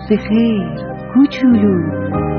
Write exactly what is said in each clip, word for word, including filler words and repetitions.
به خیر کوچولو.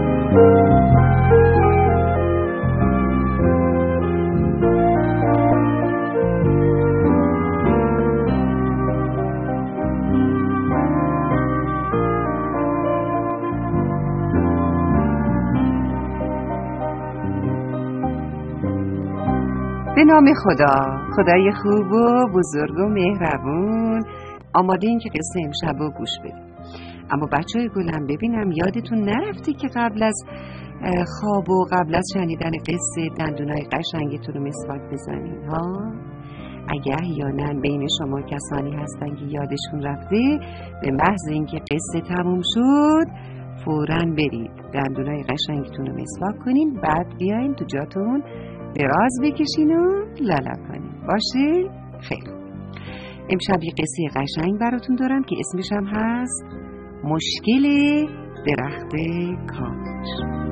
به نام خدا، خدای خوب و بزرگ و مهربون. آماده این که قصه امشب رو گوش بدیم. اما بچه های گلم ببینم یادتون نرفته که قبل از خواب و قبل از شنیدن قصه دندونای قشنگتون رو مسواک بزنین ها؟ اگه احیانا بین شما کسانی هستن که یادشون رفته، به محض اینکه قصه تموم شد فوراً برید دندونای قشنگتون رو مسواک کنین، بعد بیاین تو جاتون دراز بکشین و لالا کنین. باشه؟ خیلی. امشب یه قصه قشنگ براتون دارم که اسمش هم هست مشکل درخت کاج.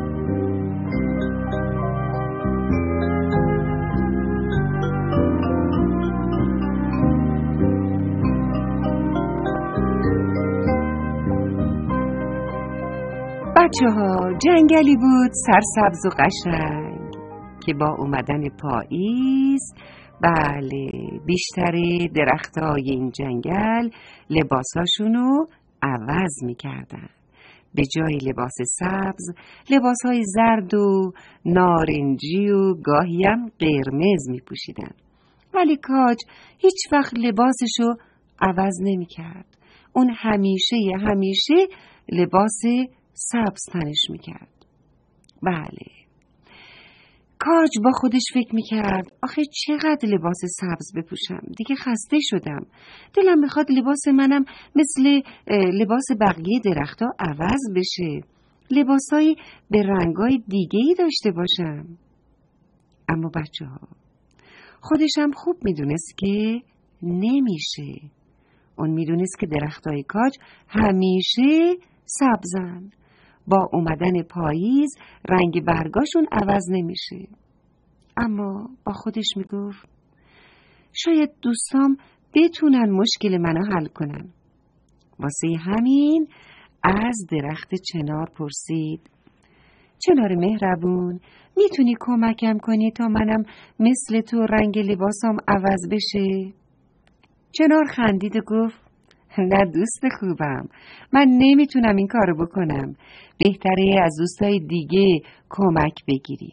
بچه ها، جنگلی بود سرسبز و قشنگ که با اومدن پاییز بله بیشتر درختای این جنگل لباساشونو عوض میکردن. به جای لباس سبز لباسهای زرد و نارنجی و گاهی هم قرمز میپوشیدن. ولی کاج هیچ وقت لباسشو عوض نمیکرد. اون همیشه همیشه لباس سبز تنش میکرد. بله، کاج با خودش فکر میکرد آخه چقدر لباس سبز بپوشم، دیگه خسته شدم. دلم میخواد لباس منم مثل لباس بقیه درختها عوض بشه، لباسایی به رنگای دیگه‌ای داشته باشم. اما بچه ها، خودش هم خوب میدونست که نمیشه. اون میدونست که درختای کاج همیشه سبزن. با اومدن پاییز رنگ برگاشون عوض نمیشه. اما با خودش میگفت شاید دوستام بتونن مشکل منو حل کنن. واسه همین از درخت چنار پرسید: چنار مهربون، میتونی کمکم کنی تا منم مثل تو رنگ لباسام عوض بشه؟ چنار خندید و گفت نه دوست خوبم، من نمیتونم این کارو بکنم. بهتره از دوستای دیگه کمک بگیری.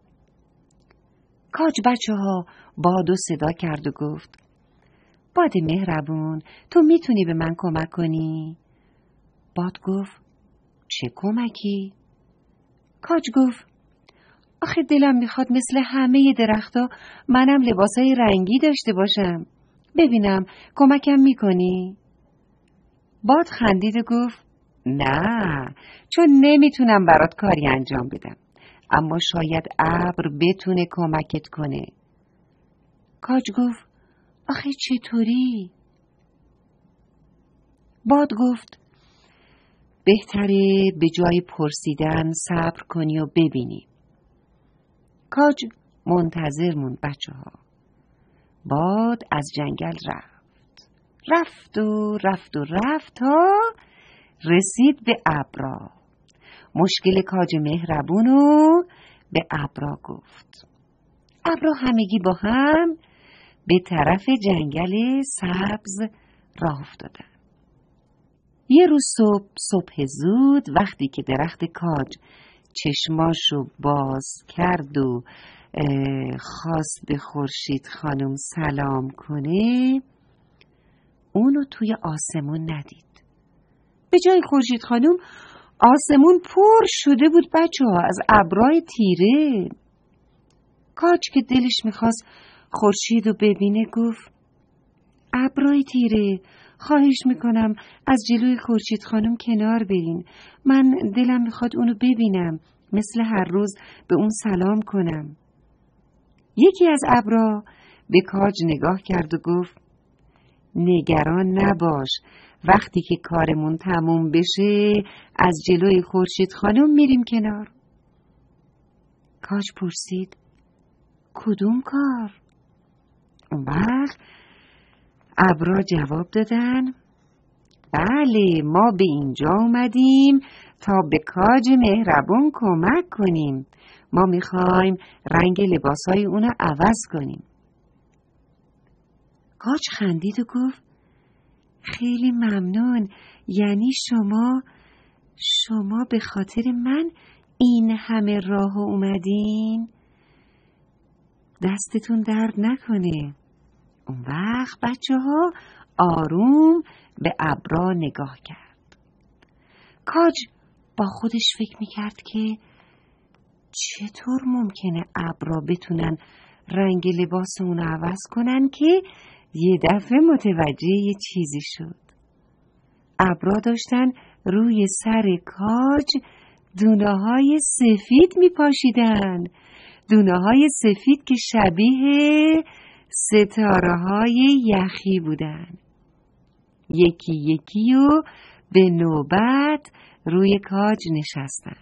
کاج بچه ها باد و صدا کرد و گفت باد مهربون، تو میتونی به من کمک کنی؟ باد گفت چه کمکی؟ کاج گفت آخه دلم میخواد مثل همه درختا منم لباسای رنگی داشته باشم. ببینم کمکم میکنی؟ باد خندید و گفت نه، چون نمیتونم برات کاری انجام بدم، اما شاید ابر بتونه کمکت کنه. کاج گفت آخه چطوری؟ باد گفت بهتره به جای پرسیدن صبر کنی و ببینی. کاج منتظر موند بچه ها. باد از جنگل رفت رفت و رفت و رفت تا رسید به ابرا. مشکل کاج مهربونو به ابرا گفت. ابرا همگی با هم به طرف جنگل سبز راه افتادن. یه روز صبح صبح زود وقتی که درخت کاج چشماشو باز کرد و خواست به خورشید خانم سلام کنه، اونو توی آسمون ندید. به جای خورشید خانم آسمون پر شده بود بچه ها از ابرای تیره. کاج که دلش میخواست خورشید رو ببینه گفت ابرای تیره، خواهش میکنم از جلوی خورشید خانم کنار برین، من دلم میخواد اونو ببینم، مثل هر روز به اون سلام کنم. یکی از ابرا به کاج نگاه کرد و گفت نگران نباش، وقتی که کارمون تموم بشه از جلوی خورشید خانم میریم کنار. کاج پرسید کدوم کار؟ اون وقت ابرا جواب دادن بله، ما به اینجا اومدیم تا به کاج مهربون کمک کنیم. ما میخوایم رنگ لباسای اونو عوض کنیم. کاج خندید و گفت خیلی ممنون. یعنی شما شما به خاطر من این همه راه اومدین؟ دستتون درد نکنه. اون وقت بچه ها آروم به ابرا نگاه کرد. کاج با خودش فکر میکرد که چطور ممکنه ابرا بتونن رنگ لباس اون عوض کنن که یه دفعه متوجه یه چیزی شد. ابرا داشتن روی سر کاج دونه های سفید میپاشیدن. دونه های سفید که شبیه ستاره های یخی بودن. یکی یکی و به نوبت روی کاج نشستن.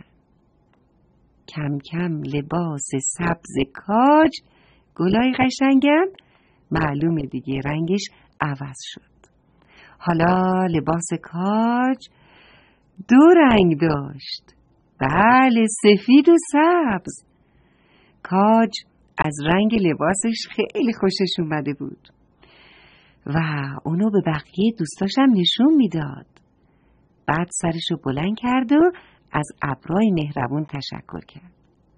کم کم لباس سبز کاج، گلای قشنگم، معلومه دیگه رنگش عوض شد. حالا لباس کاج دو رنگ داشت. بله، سفید و سبز. کاج از رنگ لباسش خیلی خوشش اومده بود و اونو به بقیه دوستاشم نشون میداد. بعد سرشو بلند کرد و از ابرای مهربون تشکر کرد.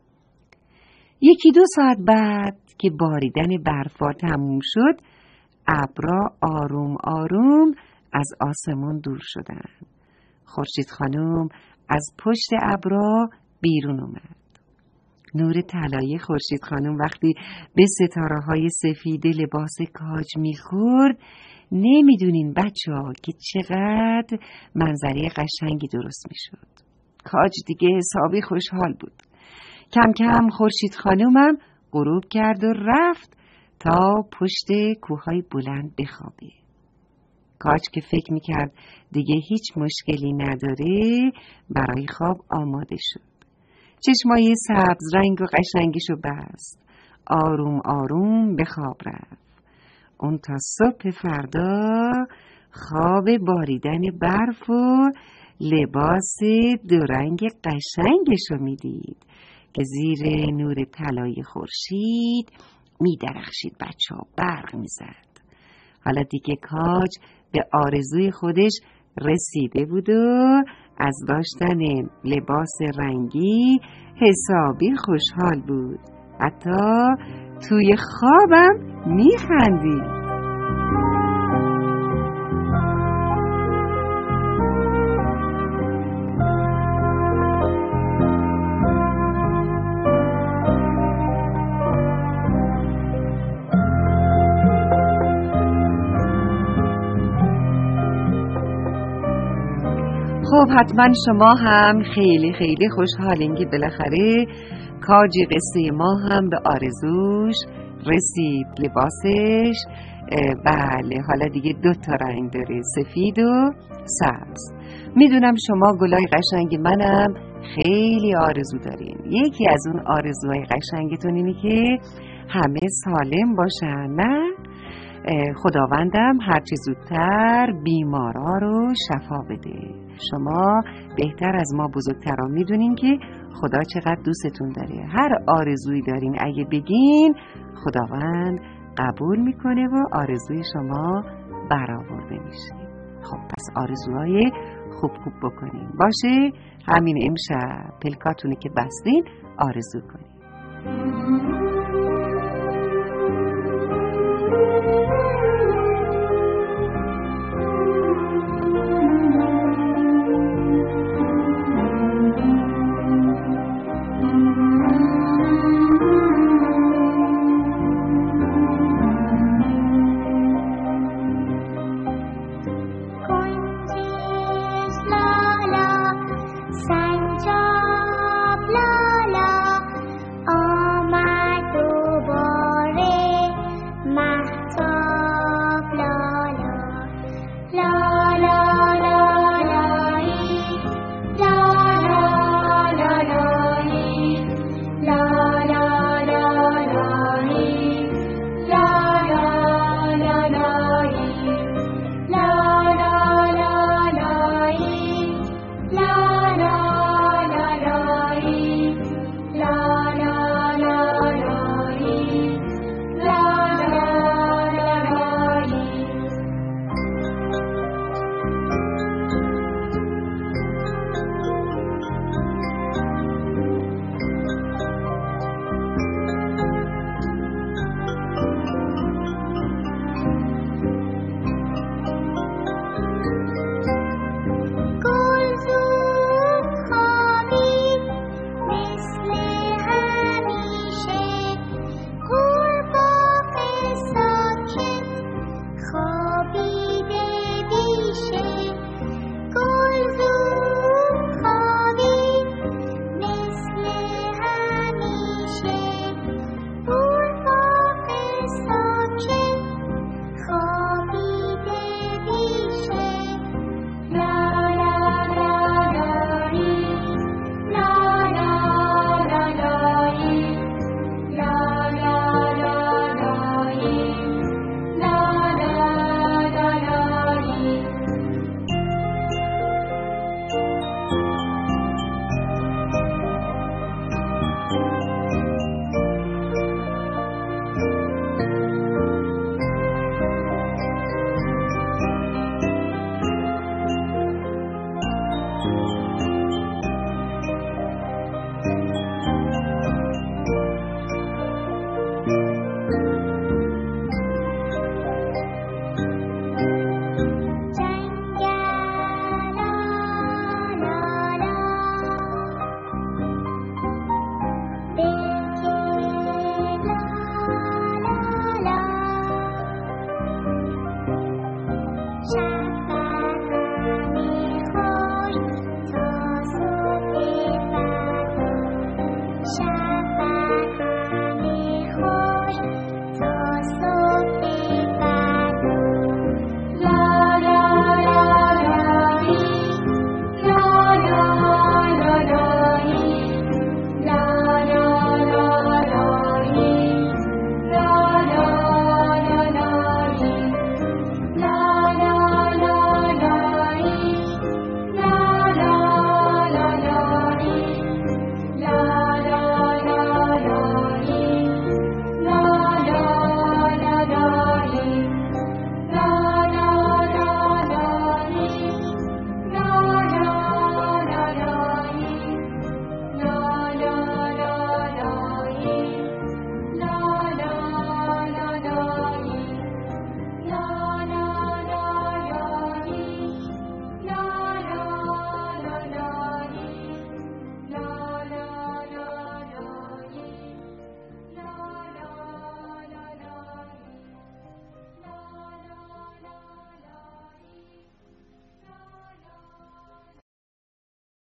یکی دو ساعت بعد که باریدن برفا تموم شد، ابرا آروم آروم از آسمون دور شدن. خورشید خانم از پشت ابرا بیرون اومد. نور طلایی خورشید خانم وقتی به ستاره های سفید لباس کاج میخورد، نمیدونین بچه ها که چقدر منظره قشنگی درست میشد. کاج دیگه حسابی خوشحال بود. کم کم خورشید خانومم غروب کرد و رفت تا پشت کوههای بلند بخوابه. کاج که فکر میکرد دیگه هیچ مشکلی نداره، برای خواب آماده شد. چشمای سبز رنگ و قشنگیشو بست. آروم آروم به خواب رفت. اون تا صبح فردا خواب باریدن برف و لباس دو رنگ قشنگشو میدید که زیر نور طلای خورشید میدرخشید. بچه ها برق میزد. حالا دیگه کاج به آرزوی خودش رسیده بود و از داشتن لباس رنگی حسابی خوشحال بود. حتی توی خوابم میخندید. خب حتما شما هم خیلی خیلی خوشحالین که بالاخره کاج قصه ما هم به آرزوش رسید. لباسش بله حالا دیگه دو تا رنگ داره، سفید و سبز. میدونم شما گلای قشنگ منم خیلی آرزو دارین. یکی از اون آرزوهای قشنگتون اینه که همه سالم باشن، نه؟ خداوندم هرچی زودتر بیمارا رو شفا بده. شما بهتر از ما بزرگتران میدونین که خدا چقدر دوستتون داره. هر آرزویی دارین اگه بگین خداوند قبول میکنه و آرزوی شما برآورده میشه. خب پس آرزوهای خوب خوب بکنین. باشه همین امشب پلکاتونی که بستین آرزو کنین.